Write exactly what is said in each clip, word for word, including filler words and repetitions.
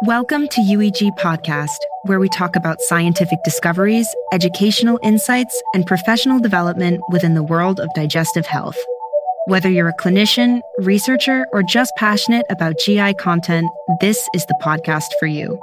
Welcome to U E G Podcast, where we talk about scientific discoveries, educational insights, and professional development within the world of digestive health. Whether you're a clinician, researcher, or just passionate about G I content, this is the podcast for you.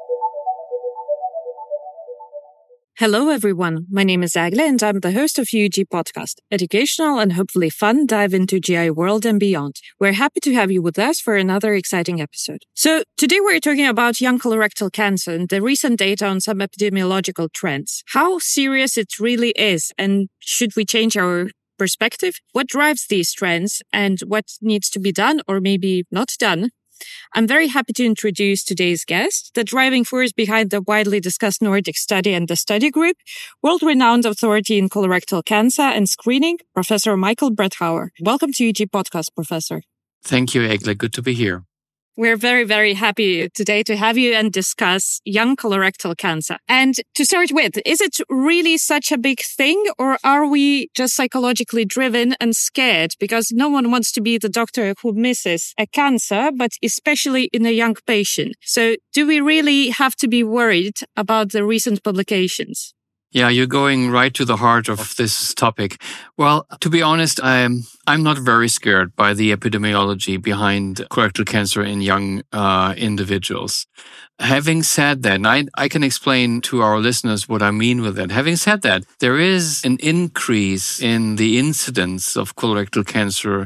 Hello, everyone. My name is Agle, and I'm the host of U E G Podcast, educational and hopefully fun dive into G I world and beyond. We're happy to have you with us for another exciting episode. So today we're talking about young colorectal cancer and the recent data on some epidemiological trends, how serious it really is, and should we change our perspective? What drives these trends and what needs to be done or maybe not done? I'm very happy to introduce today's guest, the driving force behind the widely discussed Nordic study and the study group, world-renowned authority in colorectal cancer and screening, Professor Michael Bretthauer. Welcome to U E G Podcast, Professor. Thank you, Egle. Good to be here. We're very, very happy today to have you and discuss young colorectal cancer. And to start with, is it really such a big thing, or are we just psychologically driven and scared? Because no one wants to be the doctor who misses a cancer, but especially in a young patient. So do we really have to be worried about the recent publications? Yeah, you're going right to the heart of this topic. Well, to be honest, I'm I'm not very scared by the epidemiology behind colorectal cancer in young uh, individuals. Having said that, and I, I can explain to our listeners what I mean with that. Having said that, there is an increase in the incidence of colorectal cancer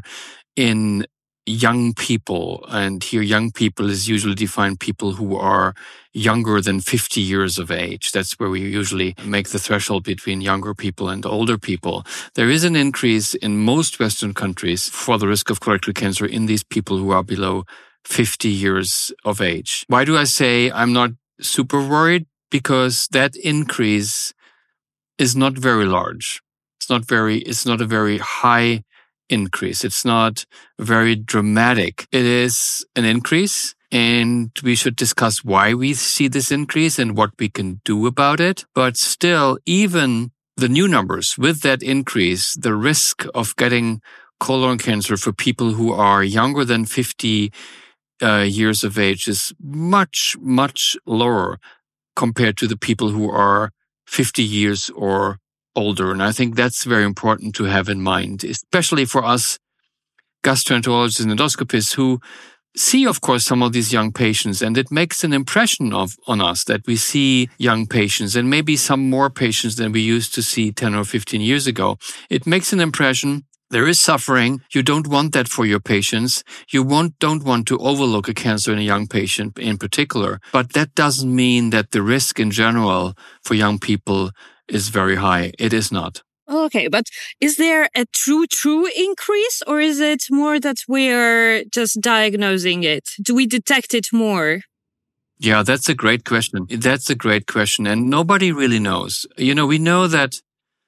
in young people. And here young people is usually defined people who are younger than fifty years of age. That's where we usually make the threshold between younger people and older people. There is an increase in most Western countries for the risk of colorectal cancer in these people who are below fifty years of age. Why do I say I'm not super worried? Because that increase is not very large. It's not very, it's not a very high increase. It's not very dramatic. It is an increase, and we should discuss why we see this increase and what we can do about it. But still, even the new numbers with that increase, the risk of getting colon cancer for people who are younger than fifty uh, years of age is much, much lower compared to the people who are fifty years or older. And I think that's very important to have in mind, especially for us gastroenterologists and endoscopists who see, of course, some of these young patients, and it makes an impression of on us that we see young patients and maybe some more patients than we used to see ten or fifteen years ago. It makes an impression. There is suffering. You don't want that for your patients. You won't, don't want to overlook a cancer in a young patient in particular. But that doesn't mean that the risk in general for young people is very high. It is not. Okay, but is there a true, true increase, or is it more that we're just diagnosing it? Do we detect it more? Yeah, that's a great question. That's a great question. And nobody really knows. You know, we know that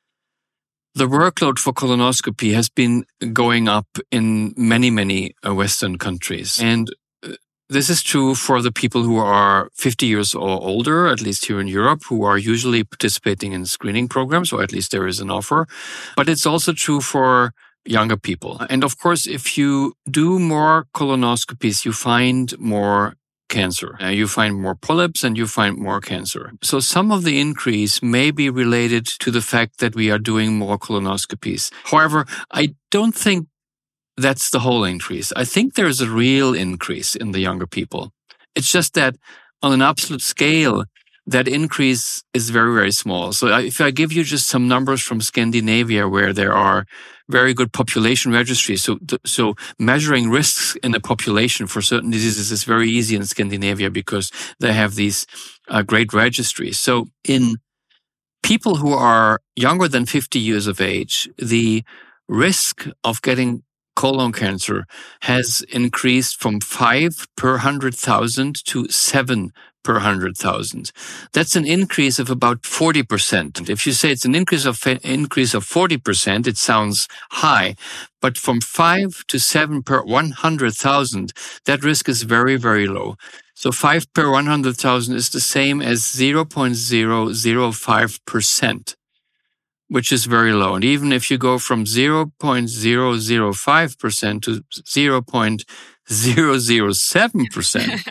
the workload for colonoscopy has been going up in many, many Western countries. And this is true for the people who are fifty years or older, at least here in Europe, who are usually participating in screening programs, or at least there is an offer. But it's also true for younger people. And of course, if you do more colonoscopies, you find more cancer. Uh, you find more polyps and you find more cancer. So some of the increase may be related to the fact that we are doing more colonoscopies. However, I don't think that's the whole increase. I think there's a real increase in the younger people. It's just that on an absolute scale, that increase is very, very small. So if I give you just some numbers from Scandinavia, where there are very good population registries, so so measuring risks in a population for certain diseases is very easy in Scandinavia because they have these uh, great registries. So in people who are younger than fifty years of age, the risk of getting colon cancer has increased from five per one hundred thousand to seven per one hundred thousand. That's an increase of about forty percent. If you say it's an increase of increase of forty percent, it sounds high. But from five to seven per one hundred thousand, that risk is very, very low. So five per one hundred thousand is the same as zero point zero zero five percent. Which is very low. And even if you go from zero point zero zero five percent to zero point zero zero seven percent,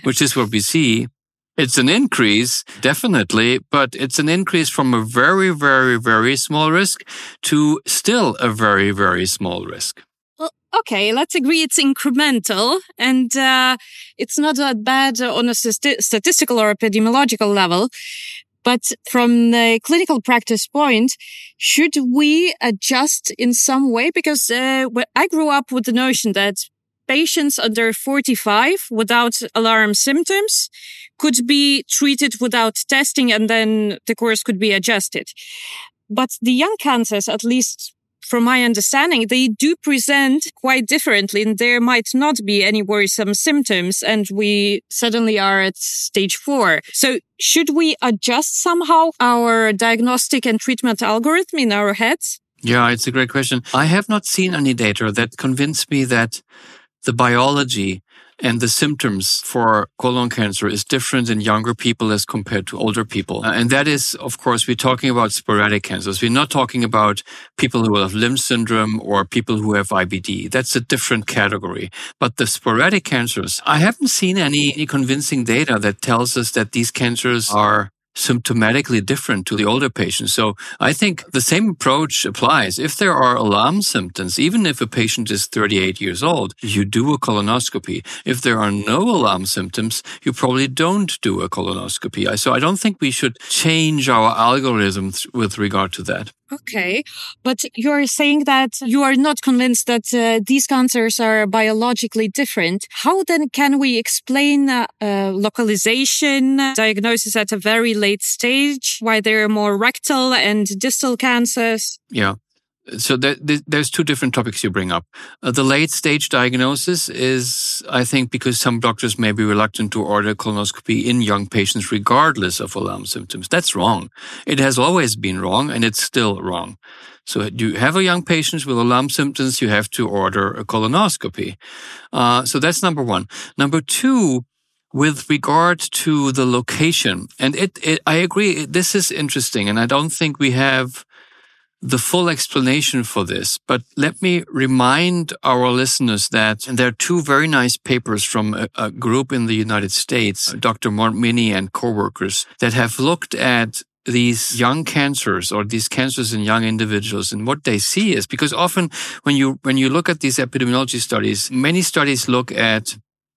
which is what we see. It's an increase, definitely, but it's an increase from a very, very, very small risk to still a very, very small risk. Well, okay, let's agree it's incremental, and uh, it's not that bad on a st- statistical or epidemiological level. But from the clinical practice point, should we adjust in some way? Because uh, I grew up with the notion that patients under forty-five without alarm symptoms could be treated without testing, and then the course could be adjusted. But the young cancers, at least from my understanding, they do present quite differently, and there might not be any worrisome symptoms, and we suddenly are at stage four. So should we adjust somehow our diagnostic and treatment algorithm in our heads? Yeah, it's a great question. I have not seen any data that convince me that the biology and the symptoms for colon cancer is different in younger people as compared to older people. Uh, and that is, of course, we're talking about sporadic cancers. We're not talking about people who have Limb syndrome or people who have I B D. That's a different category. But the sporadic cancers, I haven't seen any, any convincing data that tells us that these cancers are symptomatically different to the older patients. So I think the same approach applies. If there are alarm symptoms, even if a patient is thirty-eight years old, you do a colonoscopy. If there are no alarm symptoms, you probably don't do a colonoscopy. So I don't think we should change our algorithms with regard to that. Okay, but you're saying that you are not convinced that uh, these cancers are biologically different. How then can we explain uh, uh, localization, uh, diagnosis at a very late stage, why there are more rectal and distal cancers? Yeah. So there, there's two different topics you bring up. Uh, the late stage diagnosis is, I think, because some doctors may be reluctant to order colonoscopy in young patients regardless of alarm symptoms. That's wrong. It has always been wrong, and it's still wrong. So you have a young patient with alarm symptoms, you have to order a colonoscopy. Uh, so that's number one. Number two, with regard to the location, and it, it I agree, this is interesting, and I don't think we have the full explanation for this, but let me remind our listeners that there are two very nice papers from a, a group in the United States, Doctor Montminy and co-workers, that have looked at these young cancers or these cancers in young individuals. And what they see is, because often when you when you look at these epidemiology studies, many studies look at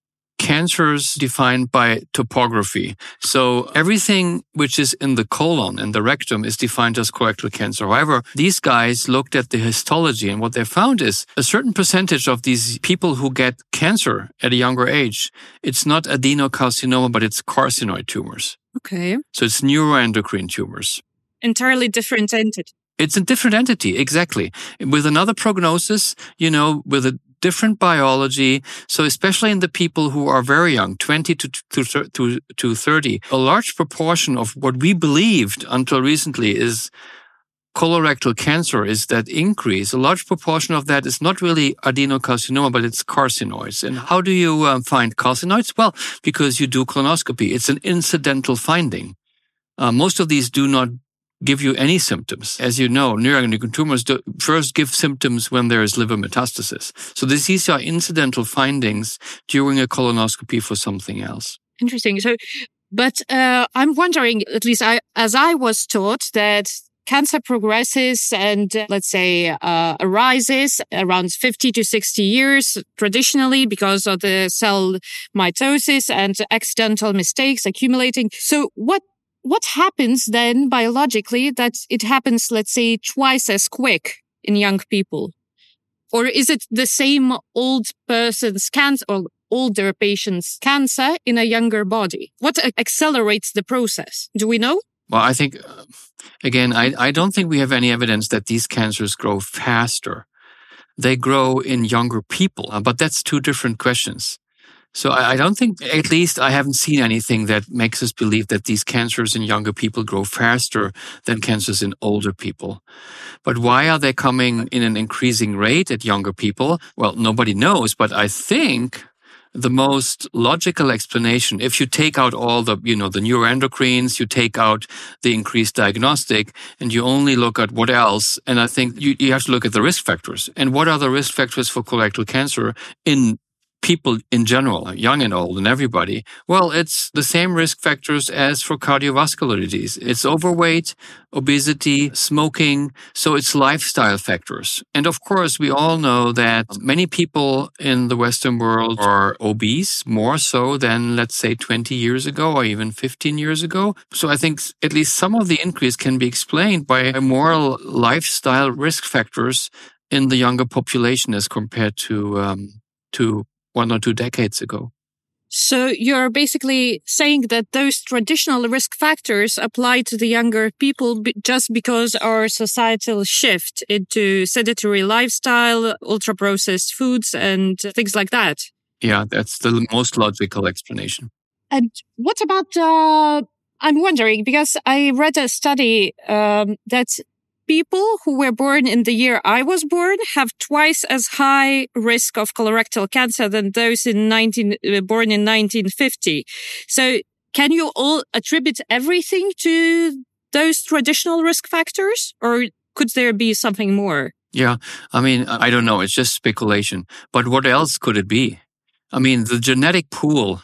cancers defined by topography. So everything which is in the colon and the rectum is defined as colorectal cancer. However, these guys looked at the histology, and what they found is a certain percentage of these people who get cancer at a younger age, it's not adenocarcinoma, but it's carcinoid tumors. Okay. So it's neuroendocrine tumors. Entirely different entity. It's a different entity, exactly. With another prognosis, you know, with a different biology. So especially in the people who are very young, twenty to, to, to, to thirty, a large proportion of what we believed until recently is colorectal cancer is that increase. A large proportion of that is not really adenocarcinoma, but it's carcinoids. And how do you um, find carcinoids? Well, because you do colonoscopy. It's an incidental finding. Uh, most of these do not give you any symptoms. As you know, neuroendocrine tumors do first give symptoms when there is liver metastasis. So these are incidental findings during a colonoscopy for something else. Interesting. So, but uh, I'm wondering, at least I, as I was taught, that cancer progresses and, uh, let's say, uh, arises around fifty to sixty years traditionally because of the cell mitosis and accidental mistakes accumulating. So what What happens then biologically that it happens, let's say, twice as quick in young people? Or is it the same old person's cancer or older patient's cancer in a younger body? What accelerates the process? Do we know? Well, I think, uh, again, I, I don't think we have any evidence that these cancers grow faster. They grow in younger people, uh, but that's two different questions. So I don't think, at least I haven't seen anything that makes us believe that these cancers in younger people grow faster than cancers in older people. But why are they coming in an increasing rate at younger people? Well, nobody knows, but I think the most logical explanation, if you take out all the, you know, the neuroendocrines, you take out the increased diagnostic, and you only look at what else, and I think you, you have to look at the risk factors. And what are the risk factors for colorectal cancer in people in general, young and old and everybody? Well, it's the same risk factors as for cardiovascular disease. It's overweight, obesity, smoking. So it's lifestyle factors. And of course, we all know that many people in the Western world are obese, more so than, let's say, twenty years ago or even fifteen years ago. So I think at least some of the increase can be explained by more lifestyle risk factors in the younger population as compared to um, to one or two decades ago. So you're basically saying that those traditional risk factors apply to the younger people b- just because our societal shift into sedentary lifestyle, ultra-processed foods, and things like that. Yeah, that's the most logical explanation. And what about, uh, I'm wondering, because I read a study um, that people who were born in the year I was born have twice as high risk of colorectal cancer than those in nineteen uh, born in nineteen fifty. So can you all attribute everything to those traditional risk factors, or could there be something more? Yeah, I mean, I don't know. It's just speculation. But what else could it be? I mean, the genetic pool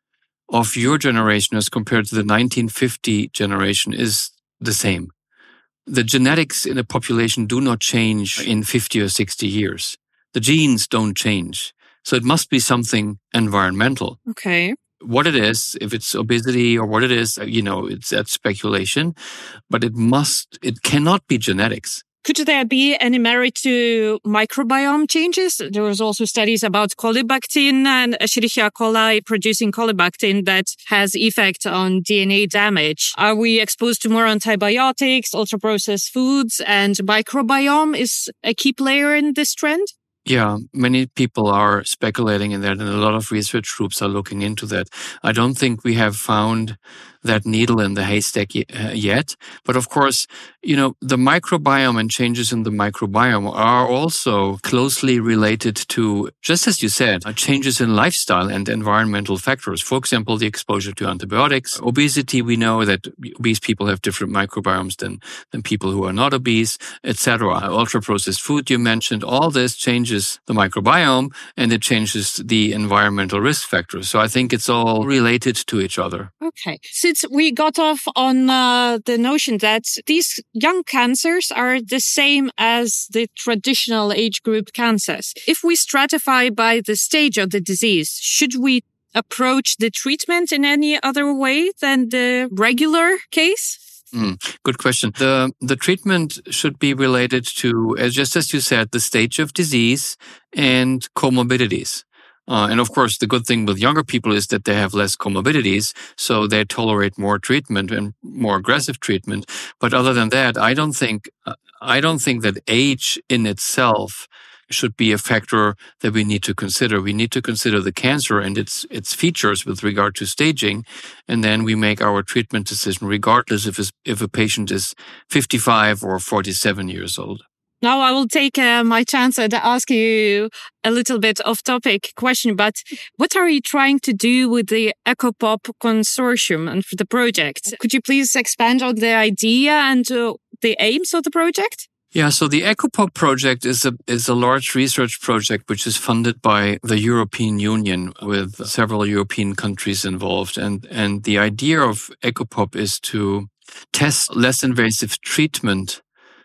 of your generation as compared to the nineteen fifty generation is the same. The genetics in a population do not change in fifty or sixty years. The genes don't change. So it must be something environmental. Okay. What it is, if it's obesity or what it is, you know, it's that speculation, but it must, it cannot be genetics. Could there be any merit to microbiome changes? There was also studies about colibactin and Escherichia coli producing colibactin that has effect on D N A damage. Are we exposed to more antibiotics, ultra-processed foods, and microbiome is a key player in this trend? Yeah, many people are speculating in that, and a lot of research groups are looking into that. I don't think we have found that needle in the haystack yet. But of course, you know, the microbiome and changes in the microbiome are also closely related to, just as you said, changes in lifestyle and environmental factors. For example, the exposure to antibiotics. Obesity, we know that obese people have different microbiomes than, than people who are not obese, et cetera. Ultra-processed food you mentioned, all this changes the microbiome and it changes the environmental risk factors. So I think it's all related to each other. Okay. Since we got off on uh, the notion that these young cancers are the same as the traditional age group cancers, if we stratify by the stage of the disease, should we approach the treatment in any other way than the regular case? Mm, good question. The the treatment should be related to, as just as you said, the stage of disease and comorbidities. Uh, and of course, the good thing with younger people is that they have less comorbidities, so they tolerate more treatment and more aggressive treatment. But other than that, I don't think uh, I don't think that age in itself should be a factor that we need to consider. We need to consider the cancer and its its features with regard to staging, and then we make our treatment decision regardless if if a patient is fifty-five or forty-seven years old. Now I will take uh, my chance and ask you a little bit off-topic question, but what are you trying to do with the EcoPop consortium and for the project? Could you please expand on the idea and uh, the aims of the project? Yeah, so the EcoPop project is a is a large research project which is funded by the European Union with several European countries involved. And, and the idea of EcoPop is to test less invasive treatment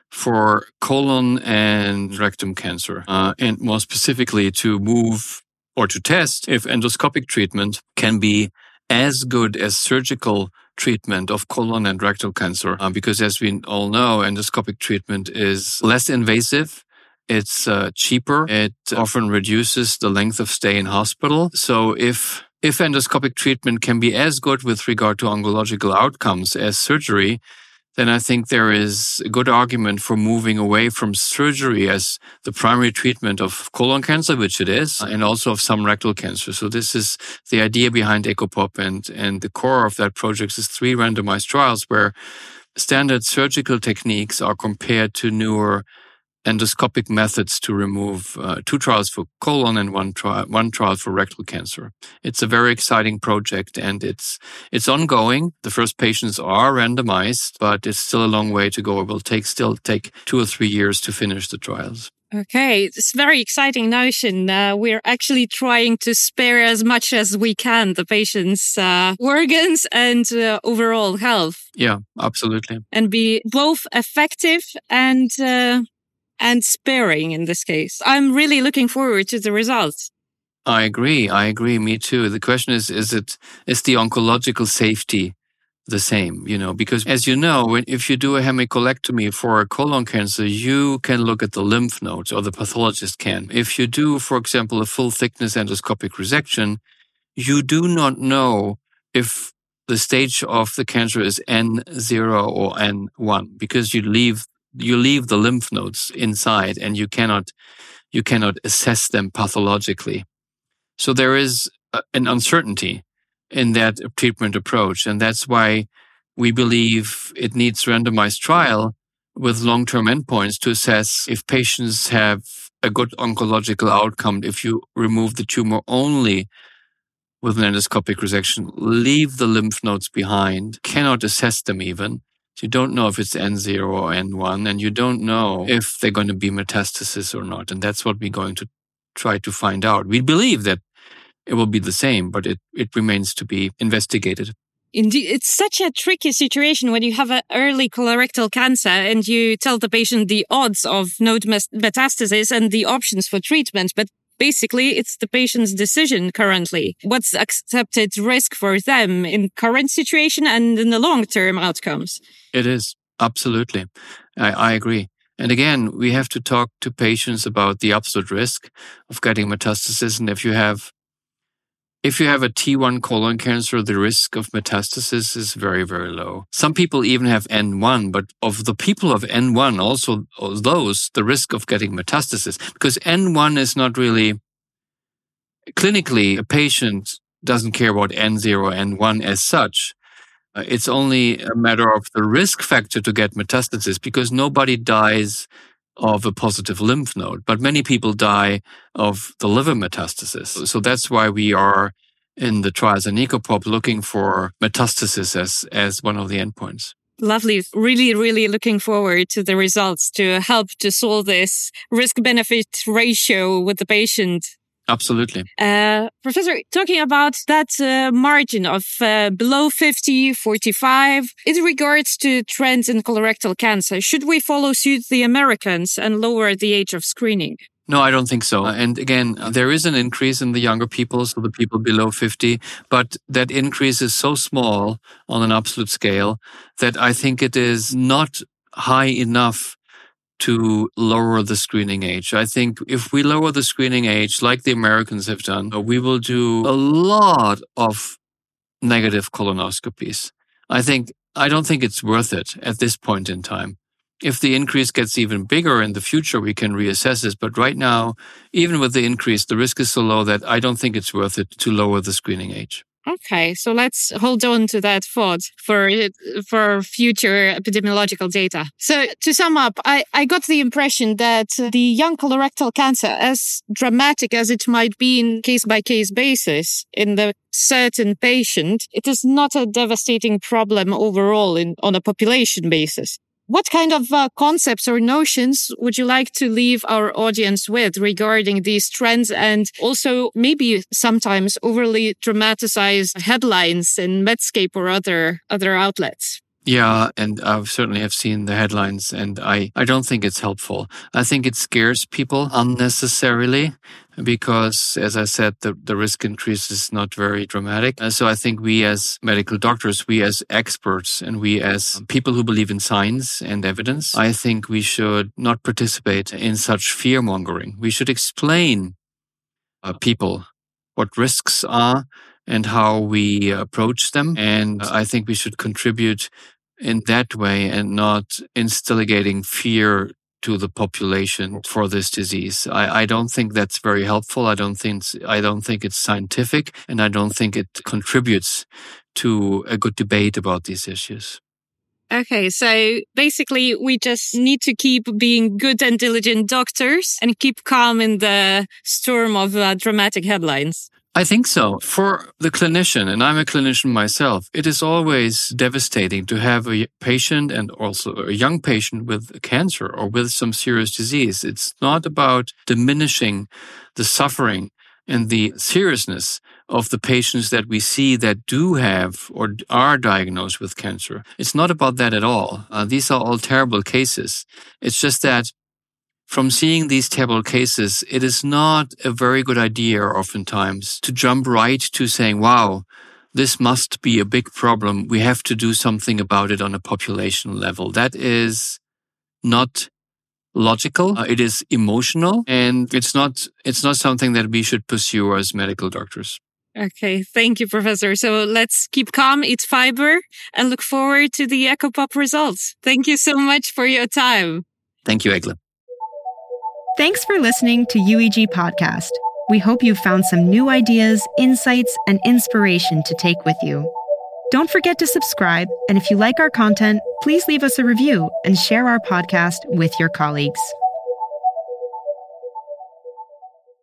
for colon and rectum cancer, uh, and more specifically to move or to test if endoscopic treatment can be as good as surgical treatment of colon and rectal cancer. Uh, because as we all know, endoscopic treatment is less invasive. It's uh, cheaper. It often reduces the length of stay in hospital. So if if endoscopic treatment can be as good with regard to oncological outcomes as surgery, then I think there is a good argument for moving away from surgery as the primary treatment of colon cancer, which it is, and also of some rectal cancer. So this is the idea behind EcoPop, and, and the core of that project is three randomized trials where standard surgical techniques are compared to newer endoscopic methods to remove uh, two trials for colon and one trial one trial for rectal cancer. It's a very exciting project, and it's it's ongoing. The first patients are randomized, but it's still a long way to go. It will take still take two or three years to finish the trials. Okay, it's a very exciting notion. Uh, we're actually trying to spare as much as we can the patient's uh, organs and uh, overall health. Yeah, absolutely. And be both effective and uh, and sparing in this case. I'm really looking forward to the results. I agree. I agree. Me too. The question is, is it, is the oncological safety the same, you know, because as you know, when, if you do a hemicolectomy for a colon cancer, you can look at the lymph nodes, or the pathologist can. If you do, for example, a full thickness endoscopic resection, you do not know if the stage of the cancer is N zero or N one, because you leave you leave the lymph nodes inside and you cannot you cannot assess them pathologically. So there is an uncertainty in that treatment approach. And that's why we believe it needs randomized trial with long-term endpoints to assess if patients have a good oncological outcome if you remove the tumor only with an endoscopic resection, leave the lymph nodes behind, cannot assess them even. So you don't know if it's N zero or N one, and you don't know if they're going to be metastasis or not. And that's what we're going to try to find out. We believe that it will be the same, but it, it remains to be investigated. Indeed, it's such a tricky situation when you have an early colorectal cancer and you tell the patient the odds of node metastasis and the options for treatment. But basically, it's the patient's decision currently. What's accepted risk for them in current situation and in the long-term outcomes? It is, absolutely. I, I agree. And again, we have to talk to patients about the absolute risk of getting metastasis. And if you have If you have a T one colon cancer, the risk of metastasis is very, very low. Some people even have N one, but of the people of N one, also those, the risk of getting metastasis, because N one is not really, clinically, a patient doesn't care about N zero, N one as such. Uh, it's only a matter of the risk factor to get metastasis, because nobody dies of a positive lymph node, but many people die of the liver metastasis. So that's why we are in the trials in ECOPOP looking for metastasis as, as one of the endpoints. Lovely. Really, really looking forward to the results to help to solve this risk-benefit ratio with the patient. Absolutely. Uh, Professor, talking about that uh, margin of uh, below fifty, forty-five, in regards to trends in colorectal cancer, should we follow suit the Americans and lower the age of screening? No, I don't think so. And again, there is an increase in the younger people, so the people below fifty, but that increase is so small on an absolute scale that I think it is not high enough to lower the screening age. I think if we lower the screening age, like the Americans have done, we will do a lot of negative colonoscopies. I think, I don't think it's worth it at this point in time. If the increase gets even bigger in the future, we can reassess this. But right now, even with the increase, the risk is so low that I don't think it's worth it to lower the screening age. Okay, so let's hold on to that thought for for future epidemiological data. So to sum up, I, I got the impression that the young colorectal cancer, as dramatic as it might be in case-by-case basis in the certain patient, it is not a devastating problem overall in on a population basis. What kind of uh, concepts or notions would you like to leave our audience with regarding these trends, and also maybe sometimes overly dramatized headlines in Medscape or other other outlets? Yeah, and I certainly have seen the headlines, and I, I don't think it's helpful. I think it scares people unnecessarily because, as I said, the, the risk increase is not very dramatic. And so I think we as medical doctors, we as experts, and we as people who believe in science and evidence, I think we should not participate in such fear-mongering. We should explain uh, people what risks are and how we approach them. And I think we should contribute in that way and not instigating fear to the population for this disease. I, I don't think that's very helpful. I don't think I don't think it's scientific, and I don't think it contributes to a good debate about these issues. Okay, so basically we just need to keep being good and diligent doctors and keep calm in the storm of uh, dramatic headlines. I think so. For the clinician, and I'm a clinician myself, it is always devastating to have a patient and also a young patient with cancer or with some serious disease. It's not about diminishing the suffering and the seriousness of the patients that we see that do have or are diagnosed with cancer. It's not about that at all. Uh, these are all terrible cases. It's just that from seeing these terrible cases, it is not a very good idea oftentimes to jump right to saying, wow, this must be a big problem. We have to do something about it on a population level. That is not logical. Uh, it is emotional, and it's not, it's not something that we should pursue as medical doctors. Okay, thank you, Professor. So let's keep calm, eat fiber, and look forward to the EchoPop results. Thank you so much for your time. Thank you, Egle. Thanks for listening to U E G Podcast. We hope you found some new ideas, insights, and inspiration to take with you. Don't forget to subscribe, and if you like our content, please leave us a review and share our podcast with your colleagues.